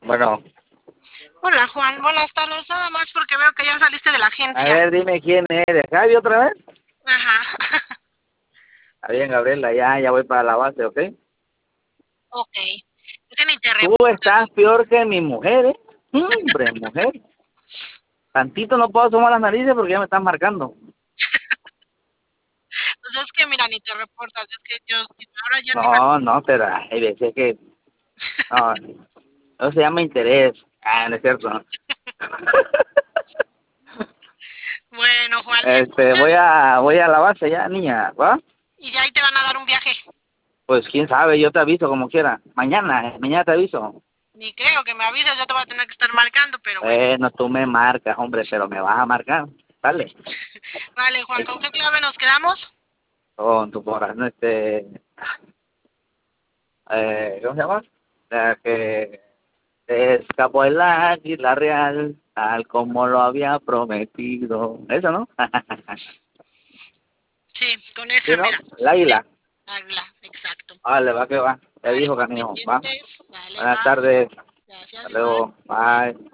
Bueno, Hola Juan, buenas tardes. Nada más porque veo que ya saliste de la a agencia. ver, dime quién eres. ¿Javi otra vez? Ajá. Está bien, Gabriela, ya voy para la base, ¿ok? Ok. Es que ni te Tú estás reportas. peor que mi mujer, ¿eh? Hombre, mujer. Tantito no puedo asomar las narices porque ya me están marcando. Pues es que mira, ni te reportas. Es que yo ahora ya te iba. No, pero hay veces que... No, no se llama interés. Ah, no es cierto. Bueno, Juan, escucha. Voy a la base ya, niña, ¿va? Y ya ahí te van a dar un viaje. Pues quién sabe, yo te aviso como quiera. Mañana te aviso. Ni creo que me avises, yo te voy a tener que estar marcando, pero bueno. No, tú me marcas, hombre, pero me vas a marcar. Dale. Vale, Juan, ¿con qué clave nos quedamos? Con tu corazón, ¿cómo se llama? La que se escapó el águila real, tal como lo había prometido. Eso, ¿no? Sí, con Sí, esa, ¿no? mira. El Sí, águila. habla, exacto. Vale, va que va. Te Vale, dijo, muy canijo. Va. pendientes. Vale, Buenas bye. tardes. Gracias, Hasta igual. luego. Bye.